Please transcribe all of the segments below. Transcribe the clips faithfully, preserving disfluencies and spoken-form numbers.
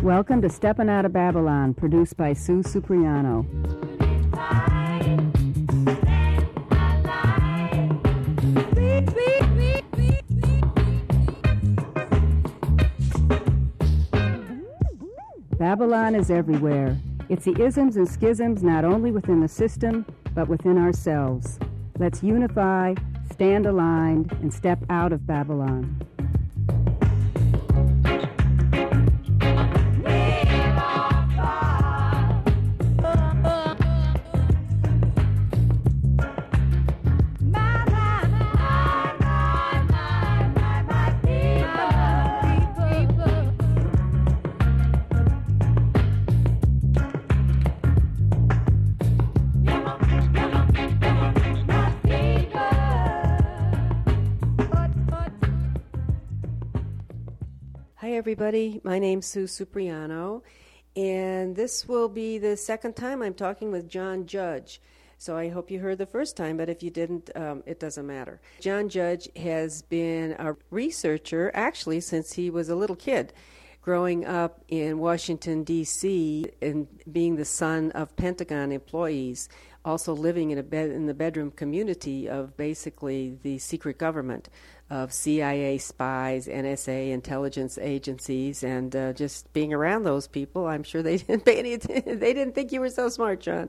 Welcome to Steppin' Out of Babylon, produced by Sue Supriano. Babylon is everywhere. It's the isms and schisms not only within the system, but within ourselves. Let's unify, stand aligned, and step out of Babylon. Hi everybody, my name's Sue Supriano, and this will be the second time I'm talking with John Judge. So I hope you heard the first time, but if you didn't, um, it doesn't matter. John Judge has been a researcher actually since he was a little kid, growing up in Washington, D C, and being the son of Pentagon employees, also living in a bed in the bedroom community of basically the secret government of C I A spies, N S A, intelligence agencies, and uh, just being around those people. I'm sure they didn't pay any attention. They didn't think you were so smart, John.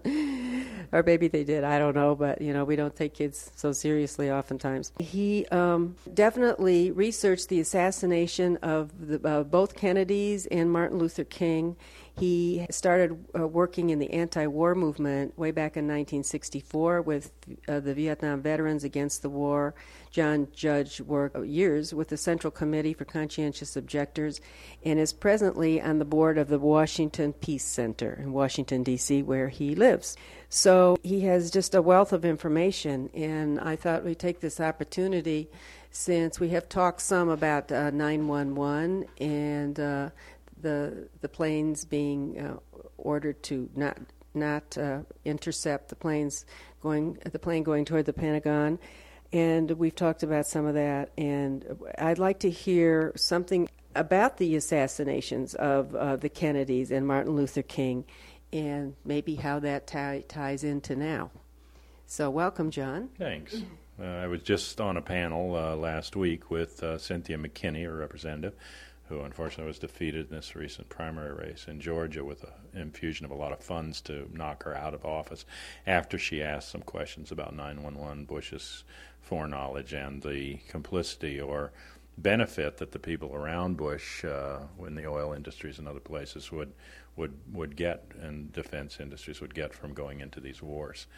Or maybe they did. I don't know, but, you know, we don't take kids so seriously oftentimes. He um, definitely researched the assassination of the, uh, both Kennedys and Martin Luther King. He started uh, working in the anti-war movement way back in nineteen sixty-four with uh, the Vietnam veterans against the war. John Judge worked years with the Central Committee for Conscientious Objectors and is presently on the board of the Washington Peace Center in Washington, D C, where he lives. So he has just a wealth of information, and I thought we'd take this opportunity, since we have talked some about uh, nine one one and uh, the the planes being uh, ordered to not not uh, intercept the planes going the plane going toward the Pentagon, and we've talked about some of that. And I'd like to hear something about the assassinations of uh, the Kennedys and Martin Luther King, and maybe how that tie, ties into now. So, welcome, John. Thanks. Uh, I was just on a panel uh, last week with uh, Cynthia McKinney, a representative, who unfortunately was defeated in this recent primary race in Georgia with an infusion of a lot of funds to knock her out of office after she asked some questions about nine one one, Bush's foreknowledge, and the complicity or benefit that the people around Bush uh, in the oil industries and other places would would would get, and defense industries would get, from going into these wars.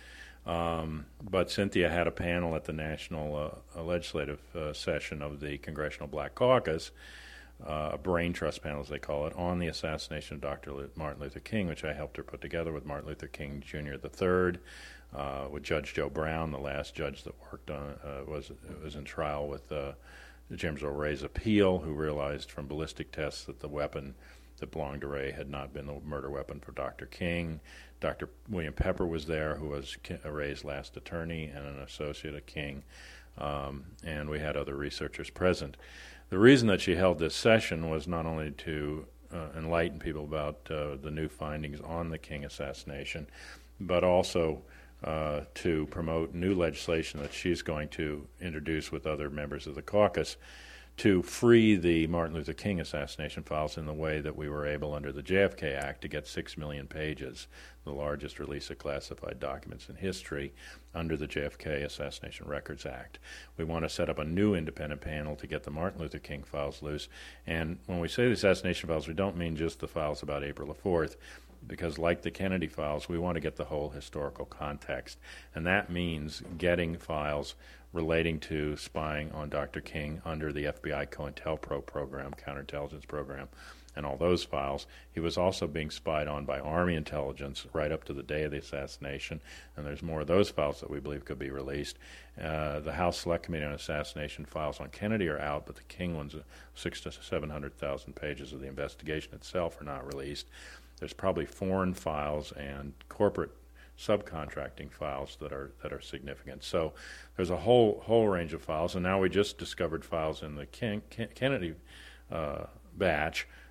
Um, but Cynthia had a panel at the national uh, legislative uh, session of the Congressional Black Caucus, Uh, a brain trust panel, as they call it, on the assassination of Doctor Lu- Martin Luther King, which I helped her put together with Martin Luther King Junior the third, uh, with Judge Joe Brown, the last judge that worked on uh, was was in trial with uh, James Earl Ray's appeal, who realized from ballistic tests that the weapon that belonged to Ray had not been the murder weapon for Doctor King. Doctor William Pepper was there, who was K- Ray's last attorney and an associate of King, um, and we had other researchers present. The reason that she held this session was not only to uh, enlighten people about uh, the new findings on the King assassination, but also uh, to promote new legislation that she's going to introduce with other members of the caucus to free the Martin Luther King assassination files in the way that we were able under the J F K Act to get six million pages, the largest release of classified documents in history, under the J F K Assassination Records Act. We want to set up a new independent panel to get the Martin Luther King files loose. And when we say the assassination files, we don't mean just the files about April the fourth, because like the Kennedy files, we want to get the whole historical context. And that means getting files relating to spying on Doctor King under the F B I COINTELPRO program, counterintelligence program, and all those files. He was also being spied on by Army intelligence right up to the day of the assassination, and there's more of those files that we believe could be released. Uh, the House Select Committee on Assassination files on Kennedy are out, but the King ones, uh, six to seven hundred thousand pages of the investigation itself, are not released. There's probably foreign files and corporate subcontracting files that are that are significant. So there's a whole whole range of files, and now we just discovered files in the Ken, Ken, Kennedy uh, batch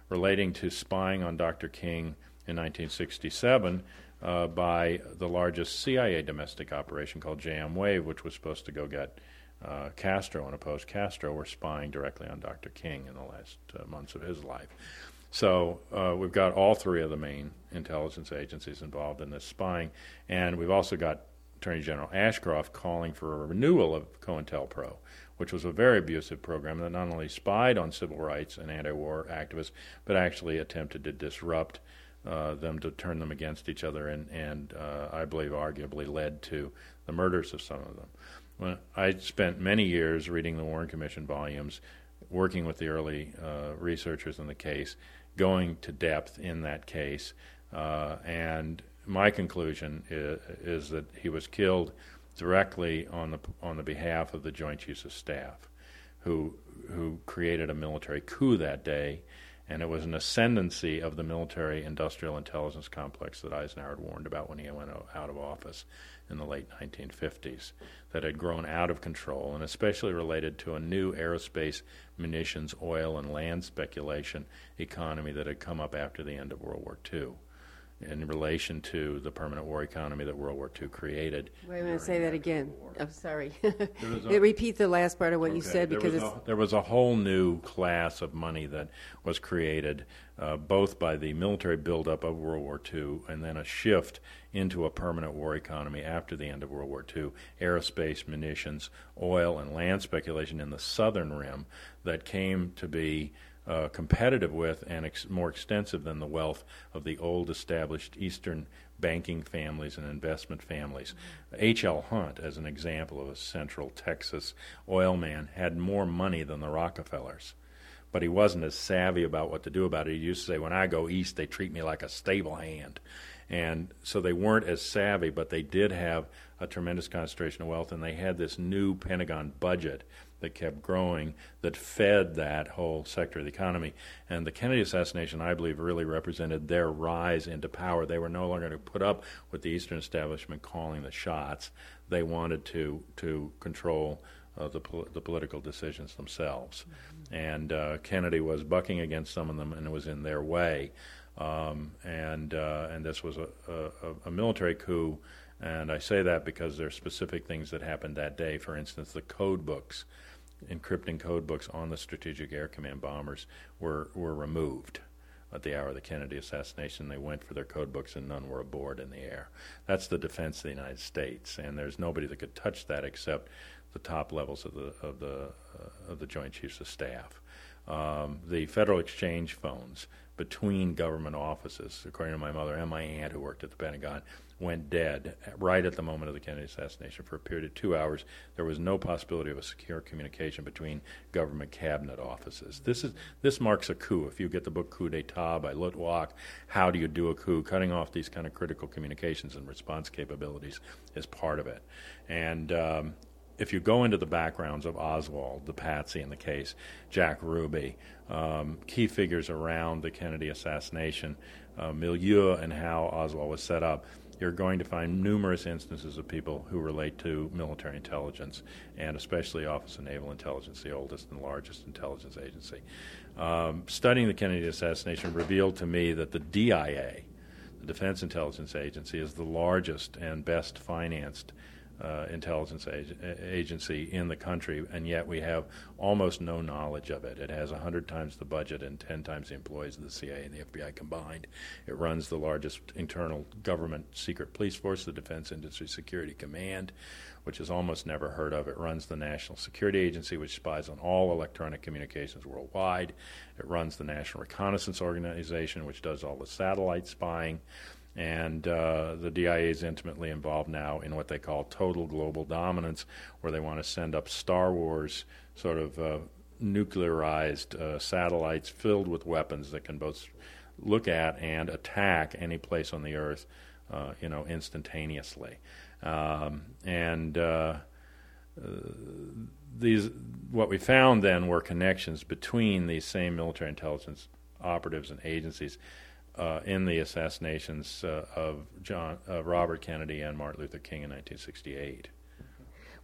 relating to spying on Doctor King in nineteen sixty-seven uh, by the largest C I A domestic operation called J M Wave, which was supposed to go get uh, Castro and oppose Castro, were spying directly on Doctor King in the last uh, months of his life. So uh, we've got all three of the main intelligence agencies involved in this spying, and we've also got Attorney General Ashcroft calling for a renewal of COINTELPRO, which was a very abusive program that not only spied on civil rights and anti-war activists, but actually attempted to disrupt uh, them, to turn them against each other, and, and uh, I believe arguably led to the murders of some of them. When I spent many years reading the Warren Commission volumes, working with the early uh, researchers in the case, going to depth in that case, uh, and my conclusion is, is that he was killed directly on the on the behalf of the Joint Chiefs of Staff, who who created a military coup that day, and it was an ascendancy of the military-industrial intelligence complex that Eisenhower had warned about when he went out of office in the late nineteen fifties, that had grown out of control, and especially related to a new aerospace, munitions, oil, and land speculation economy that had come up after the end of World War Two, in relation to the permanent war economy that World War Two created. Wait a minute, say that again. I'm sorry. A, Repeat the last part of what okay, you said, because there was, it's... a, there was a whole new class of money that was created uh, both by the military buildup of World War Two and then a shift into a permanent war economy after the end of World War Two, aerospace, munitions, oil, and land speculation in the southern rim that came to be Uh, competitive with and ex- more extensive than the wealth of the old established Eastern banking families and investment families. H L. Hunt, as an example of a Central Texas oil man, had more money than the Rockefellers, but he wasn't as savvy about what to do about it. He used to say, when I go east, they treat me like a stable hand. And so they weren't as savvy, but they did have a tremendous concentration of wealth, and they had this new Pentagon budget that kept growing that fed that whole sector of the economy. And the Kennedy assassination, I believe, really represented their rise into power. They were no longer going to put up with the Eastern establishment calling the shots. They wanted to to control uh, the, pol- the political decisions themselves. Mm-hmm. And uh, Kennedy was bucking against some of them, and it was in their way. Um, and uh, and this was a, a, a military coup. And I say that because there are specific things that happened that day. For instance, the code books, encrypting code books on the Strategic Air Command bombers were, were removed at the hour of the Kennedy assassination. They went for their code books and none were aboard in the air. That's the defense of the United States, and there's nobody that could touch that except the top levels of the of the uh, of the Joint Chiefs of Staff. Um, the Federal Exchange phones between government offices, according to my mother and my aunt who worked at the Pentagon, went dead right at the moment of the Kennedy assassination for a period of two hours. There was no possibility of a secure communication between government cabinet offices. This is this marks a coup. If you get the book Coup d'etat by Lutwak, how do you do a coup? Cutting off these kind of critical communications and response capabilities is part of it. And um, if you go into the backgrounds of Oswald, the patsy in the case, Jack Ruby, um, key figures around the Kennedy assassination, uh, milieu and how Oswald was set up, you're going to find numerous instances of people who relate to military intelligence, and especially Office of Naval Intelligence, the oldest and largest intelligence agency. Um, studying the Kennedy assassination revealed to me that the D I A, the Defense Intelligence Agency, is the largest and best financed Uh, intelligence ag- agency in the country, and yet we have almost no knowledge of it. It has one hundred times the budget and ten times the employees of the C I A and the F B I combined. It runs the largest internal government secret police force, the Defense Industry Security Command, which is almost never heard of. It runs the National Security Agency, which spies on all electronic communications worldwide. It runs the National Reconnaissance Organization, which does all the satellite spying. And uh, the D I A is intimately involved now in what they call total global dominance, where they want to send up Star Wars sort of uh, nuclearized uh, satellites filled with weapons that can both look at and attack any place on the Earth, uh, you know, instantaneously. Um, and uh, uh, these, what we found then were connections between these same military intelligence operatives and agencies Uh, in the assassinations uh, of John, uh, Robert Kennedy and Martin Luther King in nineteen sixty-eight.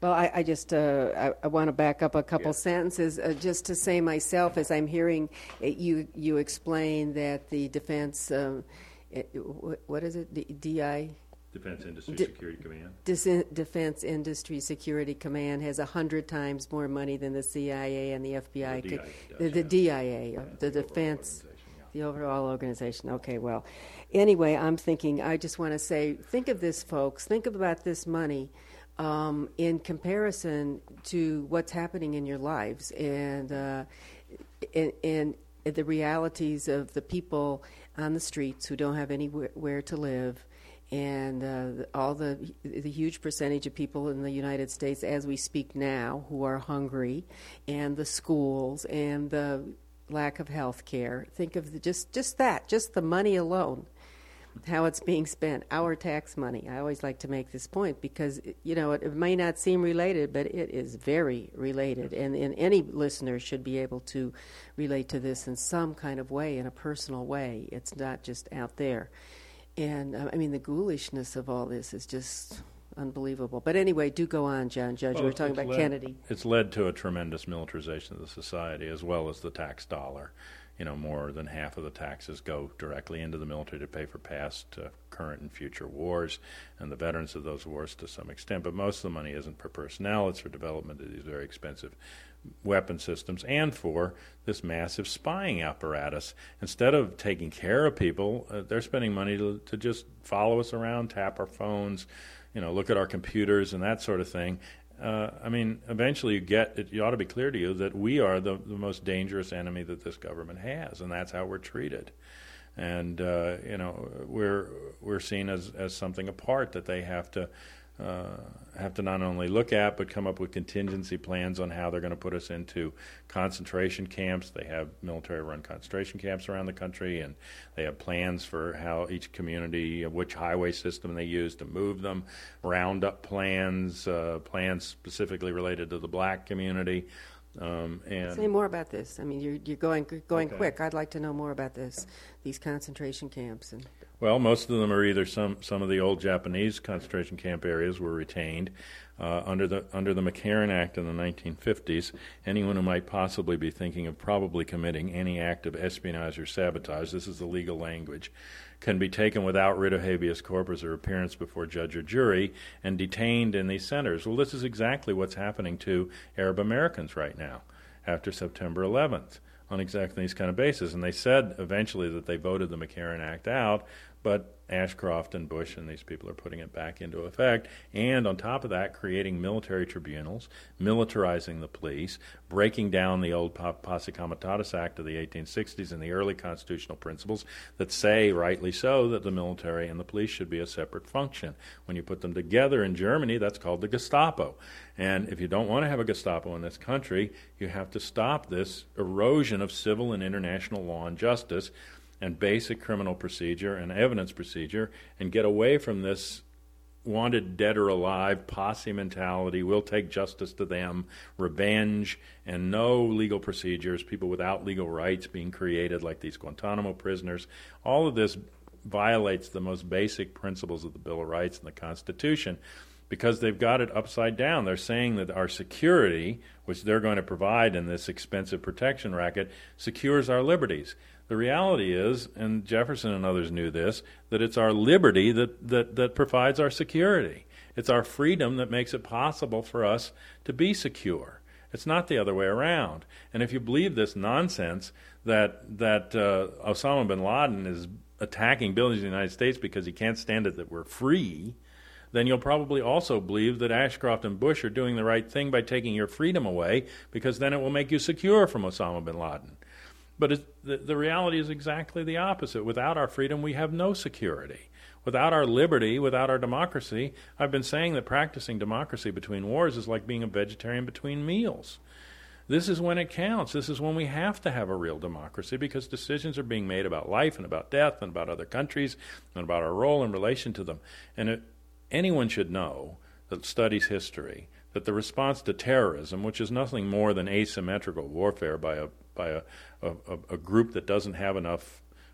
Well, I, I just uh, I, I want to back up a couple Yeah. sentences uh, just to say myself, as I'm hearing it, you you explain that the defense, um, it, what, what is it, D- DI? Defense Industry D- Security Command. Dis- Defense Industry Security Command has a hundred times more money than the C I A and the F B I. The could- D I A does, the, the yeah. D I A, Yeah, the the overall defense, organization, yeah. the overall organization. Okay, well, anyway, I'm thinking. I just want to say, think of this, folks. Think about this money um, in comparison to what's happening in your lives, and uh, and, and the realities of the people on the streets who don't have anywhere to live. And uh, all the the huge percentage of people in the United States, as we speak now, who are hungry, and the schools, and the lack of health care. Think of the, just just that, just the money alone, how it's being spent, our tax money. I always like to make this point because, you know, it, it may not seem related, but it is very related, and, and any listener should be able to relate to this in some kind of way, in a personal way. It's not just out there. And, uh, I mean, the ghoulishness of all this is just unbelievable. But anyway, do go on, John Judge. Well, we were talking it's about led- Kennedy. It's led to a tremendous militarization of the society, as well as the tax dollar. You know, more than half of the taxes go directly into the military to pay for past, uh, current, and future wars, and the veterans of those wars to some extent. But most of the money isn't for personnel; it's for development of these very expensive weapon systems and for this massive spying apparatus. Instead of taking care of people, uh, they're spending money to, to just follow us around, tap our phones, you know, look at our computers and that sort of thing. Uh, I mean, eventually you get, it, it ought to be clear to you that we are the, the most dangerous enemy that this government has, and that's how we're treated. And, uh, you know, we're we're seen as, as something apart that they have to uh, have to not only look at, but come up with contingency plans on how they're going to put us into concentration camps. They have military-run concentration camps around the country, and they have plans for how each community, which highway system they use to move them, roundup plans, uh, plans specifically related to the black community. Um, and Say more about this. I mean, you're, you're going going Okay. quick. I'd like to know more about this, these concentration camps. And Well, most of them are either some some of the old Japanese concentration camp areas were retained uh, under the under the McCarran Act in the nineteen fifties. Anyone who might possibly be thinking of probably committing any act of espionage or sabotage, this is the legal language, can be taken without writ of habeas corpus or appearance before judge or jury and detained in these centers. Well, this is exactly what's happening to Arab Americans right now after September eleventh on exactly these kind of basis. And they said eventually that they voted the McCarran Act out, but Ashcroft and Bush and these people are putting it back into effect, and on top of that, creating military tribunals, militarizing the police, breaking down the old Posse Comitatus Act of the eighteen sixties and the early constitutional principles that say, rightly so, that the military and the police should be a separate function. When you put them together in Germany, that's called the Gestapo. And if you don't want to have a Gestapo in this country, you have to stop this erosion of civil and international law and justice and basic criminal procedure and evidence procedure, and get away from this wanted dead or alive posse mentality, we'll take justice to them, revenge, and no legal procedures, people without legal rights being created like these Guantanamo prisoners. All of this violates the most basic principles of the Bill of Rights and the Constitution, because they've got it upside down. They're saying that our security, which they're going to provide in this expensive protection racket, secures our liberties. The reality is, and Jefferson and others knew this, that it's our liberty that, that, that provides our security. It's our freedom that makes it possible for us to be secure. It's not the other way around. And if you believe this nonsense that that uh, Osama bin Laden is attacking buildings in the United States because he can't stand it that we're free, then you'll probably also believe that Ashcroft and Bush are doing the right thing by taking your freedom away, because then it will make you secure from Osama bin Laden. But it, the, the reality is exactly the opposite. Without our freedom, we have no security. Without our liberty, without our democracy, I've been saying that practicing democracy between wars is like being a vegetarian between meals. This is when it counts. This is when we have to have a real democracy, because decisions are being made about life and about death and about other countries and about our role in relation to them. And it, anyone should know that studies history that the response to terrorism, which is nothing more than asymmetrical warfare by a by a, a, a group that doesn't have enough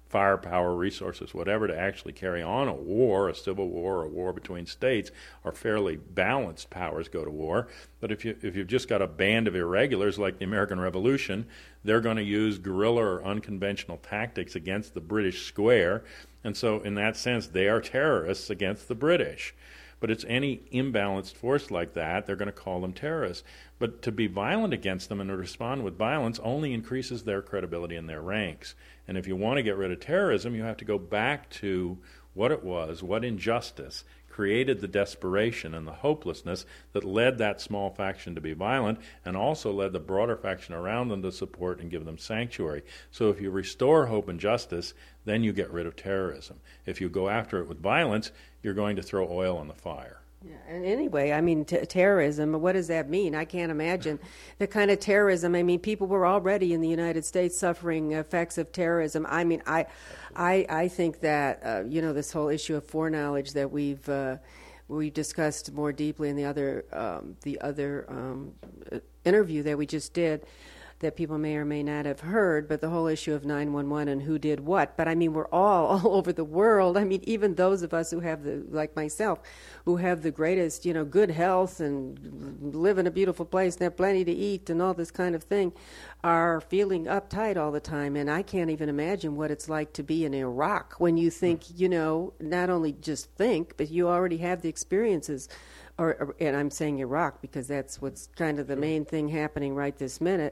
firepower, resources, whatever, to actually carry on a war, a civil war, or a war between states, or fairly balanced powers go to war. But if you if you've just got a band of irregulars like the American Revolution, they're going to use guerrilla or unconventional tactics against the British square, and so in that sense, they are terrorists against the British. But it's any imbalanced force like that, they're going to call them terrorists. But to be violent against them and to respond with violence only increases their credibility in their ranks. And if you want to get rid of terrorism, you have to go back to what it was, what injustice created the desperation and the hopelessness that led that small faction to be violent, and also led the broader faction around them to support and give them sanctuary. So if you restore hope and justice, then you get rid of terrorism. If you go after it with violence, you're going to throw oil on the fire. Yeah, and anyway, I mean, t- terrorism, what does that mean? I can't imagine the kind of terrorism. I mean, people were already in the United States suffering effects of terrorism. I mean, I I, I think that, uh, you know, this whole issue of foreknowledge that we've uh, we've discussed more deeply in the other, um, the other um, interview that we just did, that people may or may not have heard, but the whole issue of nine one one and who did what. But I mean, we're all all over the world. I mean, even those of us who have the, like myself, who have the greatest, you know, good health and live in a beautiful place and have plenty to eat and all this kind of thing, are feeling uptight all the time. And I can't even imagine what it's like to be in Iraq when you think, you know, not only just think, but you already have the experiences. Or, or, and I'm saying Iraq because that's what's kind of the main thing happening right this minute.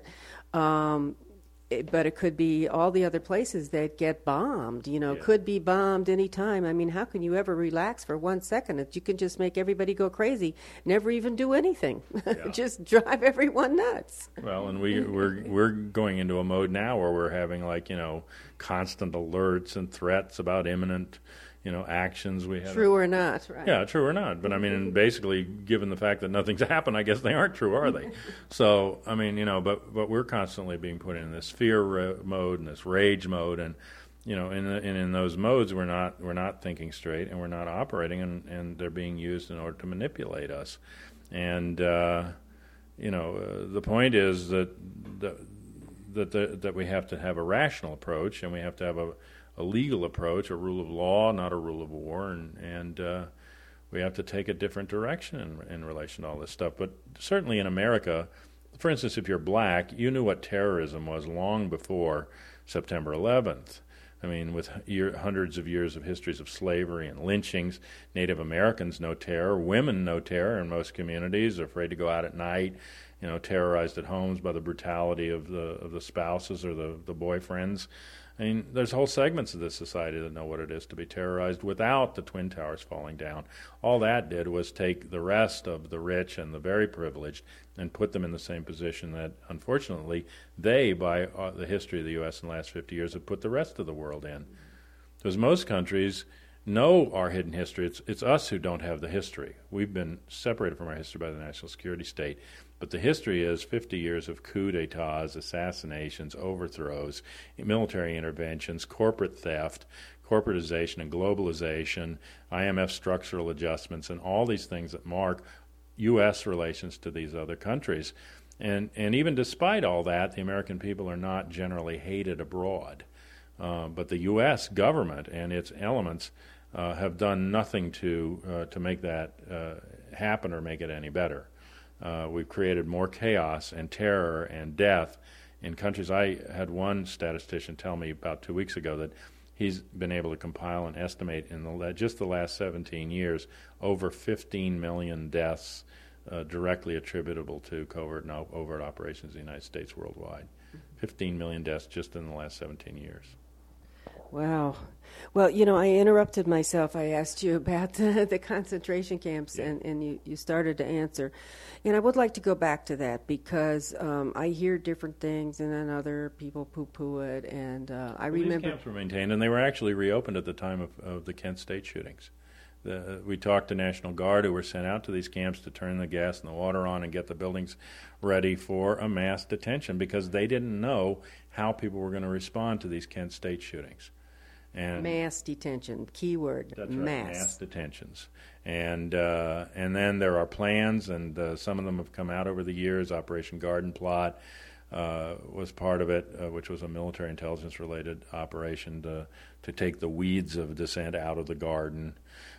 Um, it, but it could be all the other places that get bombed, you know, yeah. could be bombed any time. I mean, how can you ever relax for one second if you can just make everybody go crazy, never even do anything, Yeah. just drive everyone nuts? Well, and we, we're we're going into a mode now where we're having, like, you know, constant alerts and threats about imminent, you know, actions. We have True or not, right? Yeah, true or not. But I mean, and basically, given the fact that nothing's happened, I guess they aren't true, are they? So, I mean, you know, but but we're constantly being put in this fear ra- mode and this rage mode, and you know, in the, and in those modes, we're not we're not thinking straight, and we're not operating, and, and they're being used in order to manipulate us. And uh, you know, uh, the point is that that that, the, that we have to have a rational approach, and we have to have a a legal approach, a rule of law, not a rule of war, and, and uh, we have to take a different direction in, in relation to all this stuff. But certainly in America, for instance, if you're black, you knew what terrorism was long before September eleventh. I mean, with year, hundreds of years of histories of slavery and lynchings, Native Americans know terror. Women know terror in most communities. They're afraid to go out at night, you know, terrorized at homes by the brutality of the of the spouses or the, the boyfriends. I mean, there's whole segments of this society that know what it is to be terrorized without the Twin Towers falling down. All that did was take the rest of the rich and the very privileged and put them in the same position that, unfortunately, they, by uh, the history of the U S in the last fifty years, have put the rest of the world in. Because most countries know our hidden history. It's, it's us who don't have the history. We've been separated from our history by the national security state. But the history is fifty years of coups d'etats, assassinations, overthrows, military interventions, corporate theft, corporatization and globalization, I M F structural adjustments, and all these things that mark U S relations to these other countries. And, and even despite all that, the American people are not generally hated abroad. Uh, but the U S government and its elements uh, have done nothing to, uh, to make that uh, happen or make it any better. Uh, we've created more chaos and terror and death in countries. I had one statistician tell me about two weeks ago that he's been able to compile and estimate in the just the last seventeen years over fifteen million deaths uh, directly attributable to covert and overt operations in the United States worldwide. fifteen million deaths just in the last seventeen years. Wow. Well, you know, I interrupted myself. I asked you about the, the concentration camps, Yeah. and, and you, you started to answer. And I would like to go back to that because um, I hear different things, and then other people poo-poo it. And uh, I well, remember... These camps were maintained, and they were actually reopened at the time of, of the Kent State shootings. The, we talked to National Guard who were sent out to these camps to turn the gas and the water on and get the buildings ready for a mass detention because they didn't know how people were going to respond to these Kent State shootings. And mass detention, keyword, that's right, mass. mass detentions. And uh, and then there are plans, and uh, some of them have come out over the years, Operation Garden Plot, uh, was part of it, uh, which was a military intelligence-related operation to to take the weeds of dissent out of the garden,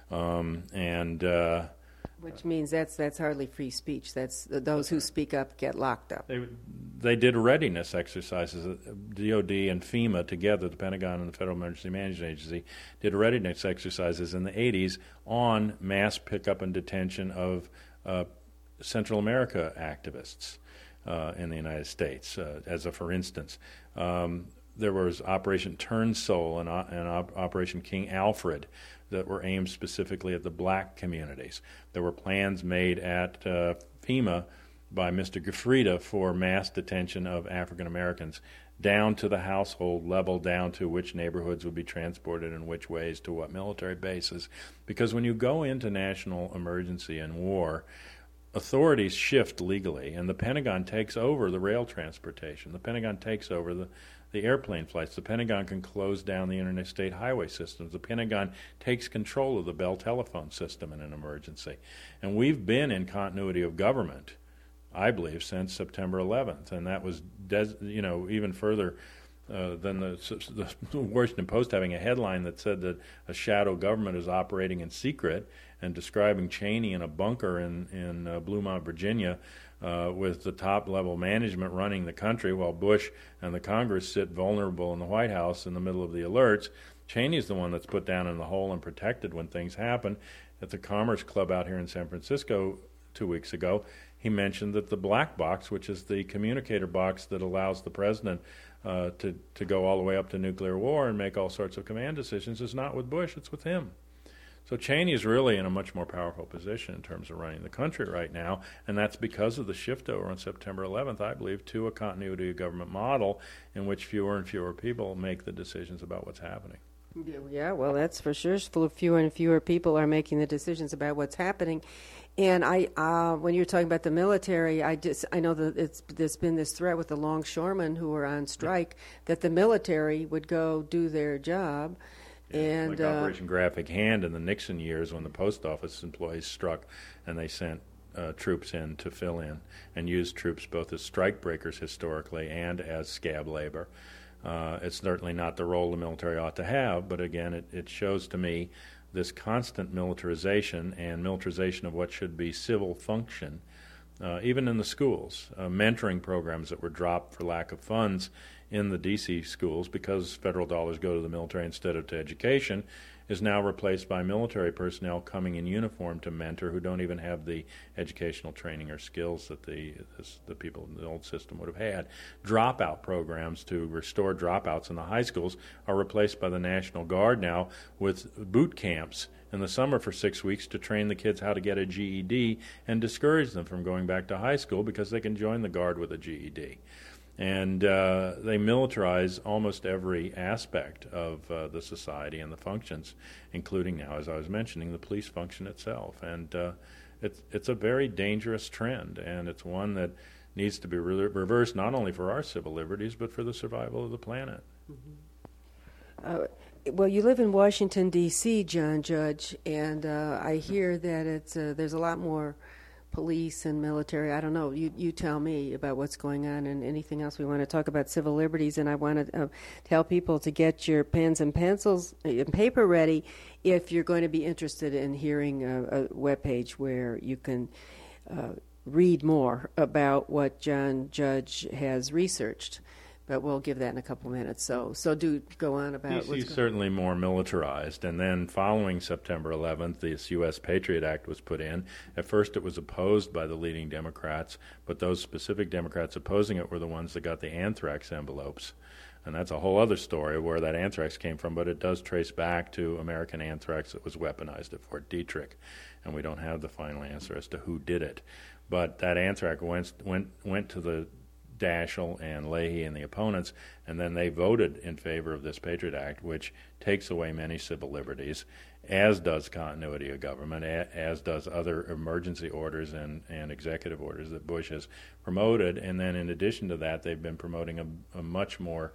um, and. Uh, Which means that's that's hardly free speech. That's those who speak up get locked up. They they did readiness exercises. D O D and FEMA together, the Pentagon and the Federal Emergency Management Agency, did readiness exercises in the eighties on mass pickup and detention of uh, Central America activists uh, in the United States. Uh, as a for instance, um, there was Operation Turn Soul and, uh, and Op- Operation King Alfred that were aimed specifically at the black communities. There were plans made at uh, FEMA by Mister Gifrida for mass detention of African Americans down to the household level, down to which neighborhoods would be transported in which ways to what military bases. Because when you go into national emergency and war, authorities shift legally, and the Pentagon takes over the rail transportation. The Pentagon takes over the the airplane flights. The Pentagon can close down the interstate highway systems. The Pentagon takes control of the Bell telephone system in an emergency. And we've been in continuity of government, I believe, since September eleventh. And that was, des- you know, even further uh, than the, the Washington Post having a headline that said that a shadow government is operating in secret and describing Cheney in a bunker in, in uh, Bluemont, Virginia, Uh, with the top-level management running the country while Bush and the Congress sit vulnerable in the White House in the middle of the alerts. Cheney's the one that's put down in the hole and protected when things happen. At the Commerce Club out here in San Francisco two weeks ago, he mentioned that the black box, which is the communicator box that allows the president uh, to, to go all the way up to nuclear war and make all sorts of command decisions, is not with Bush, it's with him. So Cheney is really in a much more powerful position in terms of running the country right now, and that's because of the shift over on September eleventh, I believe, to a continuity of government model in which fewer and fewer people make the decisions about what's happening. Yeah, well, that's for sure. Fewer and fewer people are making the decisions about what's happening. And I, uh, when you're talking about the military, I just I know that it's there's been this threat with the longshoremen who are on strike that the military would go do their job. Yeah, and like uh, Operation Graphic Hand in the Nixon years when the post office employees struck and they sent uh, troops in to fill in and used troops both as strike breakers historically and as scab labor. Uh, it's certainly not the role the military ought to have, but again, it, it shows to me this constant militarization and militarization of what should be civil function, uh, even in the schools. Uh, mentoring programs that were dropped for lack of funds in the D C schools because federal dollars go to the military instead of to education is now replaced by military personnel coming in uniform to mentor who don't even have the educational training or skills that the this, the people in the old system would have had. Dropout programs to restore dropouts in the high schools are replaced by the National Guard now with boot camps in the summer for six weeks to train the kids how to get a G E D and discourage them from going back to high school because they can join the Guard with a G E D. And uh, they militarize almost every aspect of uh, the society and the functions, including now, as I was mentioning, the police function itself. And uh, it's it's a very dangerous trend, and it's one that needs to be re- reversed not only for our civil liberties, but for the survival of the planet. Mm-hmm. Uh, well, you live in Washington, D C, John Judge, and uh, I hear that it's uh, there's a lot more police and military. I don't know. You you tell me about what's going on and anything else. We want to talk about civil liberties, and I want to uh, tell people to get your pens and pencils and paper ready if you're going to be interested in hearing a, a webpage where you can uh, read more about what John Judge has researched. But we'll give that in a couple minutes. So, so do go on about. D C is certainly more militarized, and then following September eleventh, this U S Patriot Act was put in. At first, it was opposed by the leading Democrats, but those specific Democrats opposing it were the ones that got the anthrax envelopes, and that's a whole other story where that anthrax came from. But it does trace back to American anthrax that was weaponized at Fort Detrick, and we don't have the final answer as to who did it. But that anthrax went went went to the Daschle and Leahy and the opponents, and then they voted in favor of this Patriot Act, which takes away many civil liberties, as does continuity of government, as does other emergency orders and, and executive orders that Bush has promoted. And then in addition to that, they've been promoting a, a much more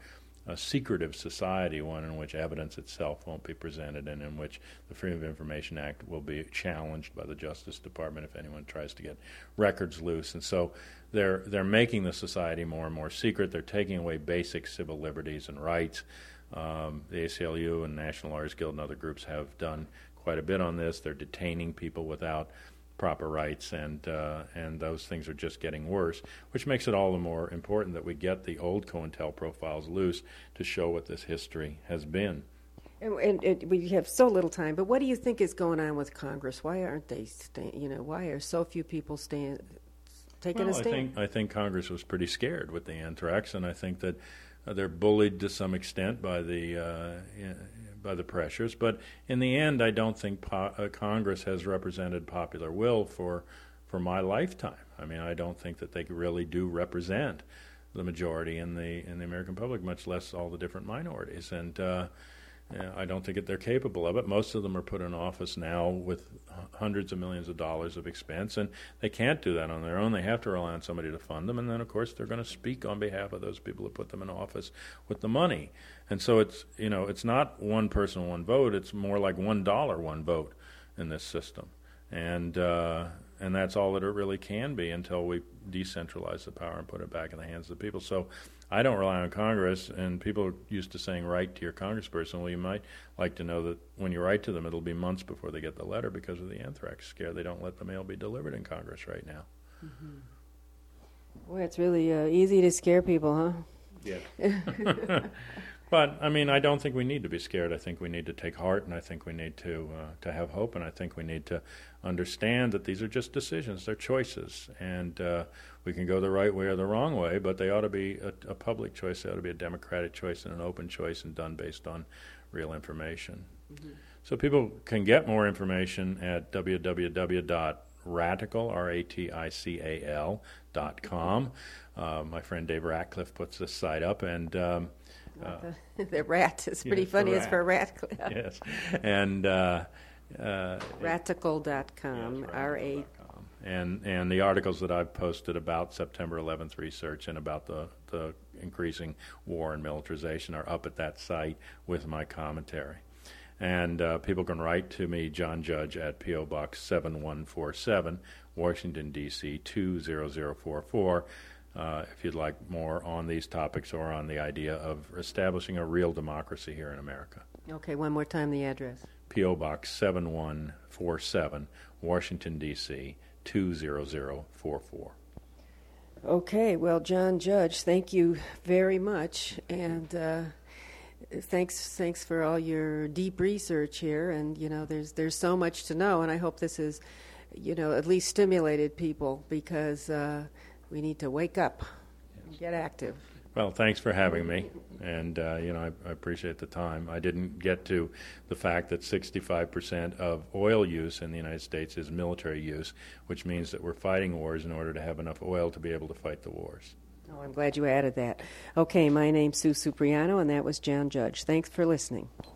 a secretive society, one in which evidence itself won't be presented and in which the Freedom of Information Act will be challenged by the Justice Department if anyone tries to get records loose. And so they're they're making the society more and more secret. They're taking away basic civil liberties and rights. Um, the A C L U and National Lawyers Guild and other groups have done quite a bit on this. They're detaining people without proper rights, and uh, and those things are just getting worse, which makes it all the more important that we get the old COINTEL profiles loose to show what this history has been. And, and, and we have so little time, but what do you think is going on with Congress? Why aren't they, sta- you know, why are so few people stand, taking well, a stand? I think, I think Congress was pretty scared with the anthrax, and I think that uh, they're bullied to some extent by the uh, by the pressures. But in the end, I don't think po- uh, Congress has represented popular will for for my lifetime. I mean, I don't think that they really do represent the majority in the in the American public, much less all the different minorities. And uh, I don't think that they're capable of it. Most of them are put in office now with hundreds of millions of dollars of expense, and they can't do that on their own. They have to rely on somebody to fund them, and then, of course, they're going to speak on behalf of those people who put them in office with the money. And so it's, you know, it's not one person, one vote. It's more like one dollar, one vote in this system. And uh, and that's all that it really can be until we decentralize the power and put it back in the hands of the people. So I don't rely on Congress, and people are used to saying write to your congressperson. Well, you might like to know that when you write to them, it'll be months before they get the letter because of the anthrax scare. They don't let the mail be delivered in Congress right now. Mm-hmm. Boy, it's really uh, easy to scare people, huh? Yeah. But, I mean, I don't think we need to be scared. I think we need to take heart, and I think we need to uh, to have hope, and I think we need to understand that these are just decisions. They're choices, and uh, we can go the right way or the wrong way, but they ought to be a, a public choice. They ought to be a democratic choice and an open choice and done based on real information. Mm-hmm. So people can get more information at w w w dot ratical, R A T I C A L, dot com. Uh, my friend Dave Ratcliffe puts this site up, and um, Uh, the, the rat is pretty yes, funny. rat. It's for rat. Yes, and uh, uh, ratical dot com, yes, R A. And and the articles that I've posted about September eleventh research and about the, the increasing war and militarization are up at that site with my commentary. And uh, people can write to me, John Judge, at P O Box seven one four seven, Washington, D C two zero zero four four. Uh, if you'd like more on these topics or on the idea of establishing a real democracy here in America. Okay, one more time the address. P O Box seven one four seven, Washington, D C two zero zero four four. Okay, well, John Judge, thank you very much, and uh, thanks thanks for all your deep research here. And you know, there's there's so much to know, and I hope this has, you know, at least stimulated people because. Uh, We need to wake up and get active. Well, thanks for having me, and uh, you know I, I appreciate the time. I didn't get to the fact that sixty-five percent of oil use in the United States is military use, which means that we're fighting wars in order to have enough oil to be able to fight the wars. Oh, I'm glad you added that. Okay, my name's Sue Supriano, and that was John Judge. Thanks for listening.